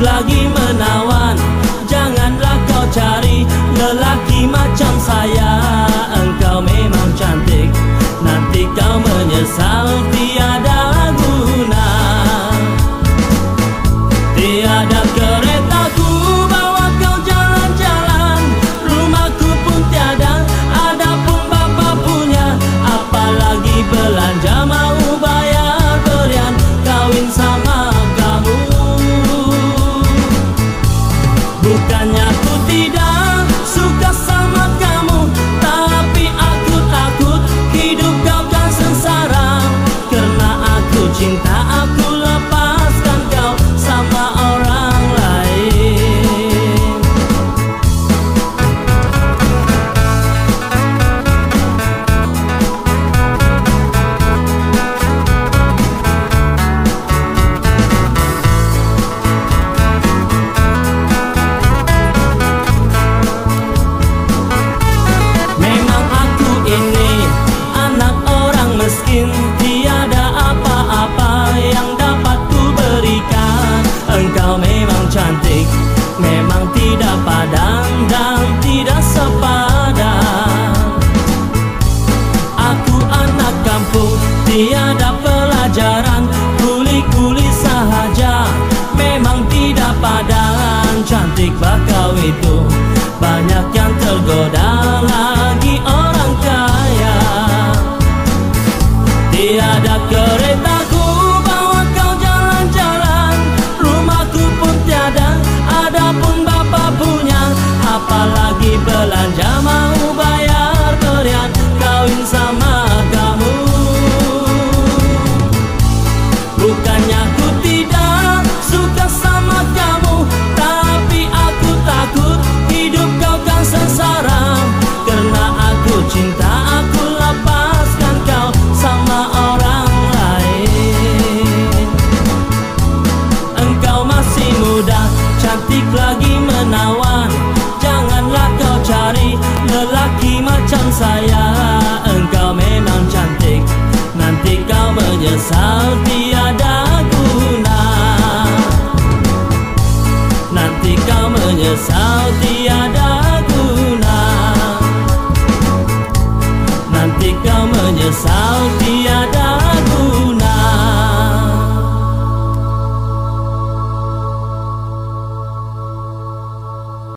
lagi menawan. Janganlah kau cari lelaki macam saya. Engkau memang cantik, nanti kau menyesal tiada guna. Tiada keretaku bawa kau jalan-jalan, rumahku pun tiada, ada pun bapak punya. Apalagi belanja mau bayar berian, kawin sama kamu. Bukannya aku tidak suka sama kamu, tapi aku takut hidup kau kan sengsara. Karena aku cinta, aku lepaskan kau sama orang lain. Memang aku ini anak orang miskin, tiada apa-apa yang dapat ku berikan. Engkau memang cantik, memang tidak padan dan tidak sepadan. Aku anak kampung, tiada pelajaran, kuli-kuli sahaja, memang tidak padan. Cantik bakau itu, banyak yang tergoda, lagi orang kaya. Tiada keretaku bawa kau jalan-jalan, rumahku pun tiada, ada pun bapak punya. Apalagi belanja mau bayar berian, kawin sama kamu. Bukannya aku tidak suka sama kamu, tapi aku takut hidup kau kan sengsara. Karena aku cinta, aku lepaskan kau sama orang lain. Engkau masih muda, cantik lagi menawan. Janganlah kau cari lelaki macam saya. Engkau memang cantik, nanti kau menyesal tiada guna. Nanti kau menyesal tiada guna. Nanti kau menyesal